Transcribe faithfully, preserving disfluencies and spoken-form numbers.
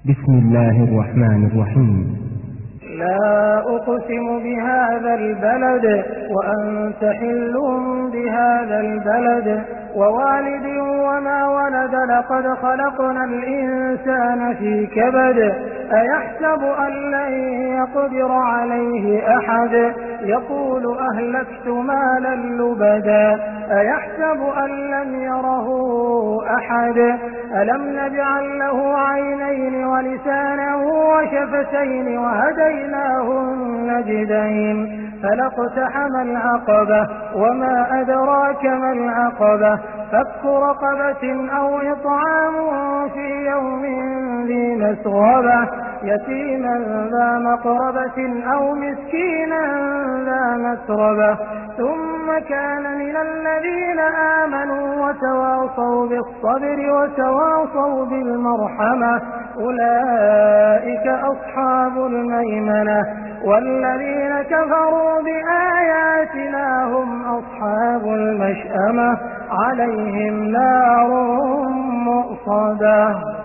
بسم الله الرحمن الرحيم. لا أقسم بهذا البلد وأنت حل بهذا البلد ووالد وما ولد لقد خلقنا الإنسان في كبد أيحسب أن لن يقدر عليه أحد يقول أهلكت مالا لبدا أيحسب أن لم يره أحد ألم نجعل له عينين ولسانا وشفتين وهديناه النجدين فلاقتحم العقبة وما أدراك ما العقبة فك رقبة أو إطعام في يوم ذي مسغبة يتيما ذا مقربة أو مسكينا ذا مسربة ثم كان من الذين آمنوا وتواصوا بالصبر وتواصوا بالمرحمة أولئك أصحاب الميمنة والذين كفروا بآياتنا هم أصحاب المشأمة عليهم نار مؤصدة.